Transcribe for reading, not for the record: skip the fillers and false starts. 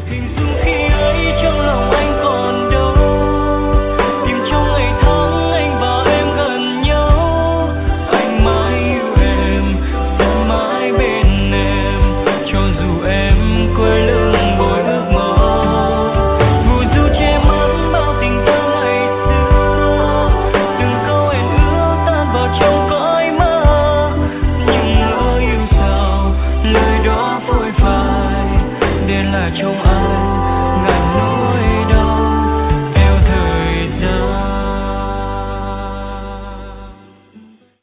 hình dung khi ấy trong lòng anh còn đâu, tìm trong ngày tháng anh và em gần nhau. Anh mãi yêu em, sẽ mãi bên em, cho dù em quay lưng với ước mơ. Vùi dù che mắt bao tình ta ngày xưa, từng câu hẹn ước tan vào trong cõi mơ. Nhưng lỡ yêu sao lời đó phôi phai để lại trong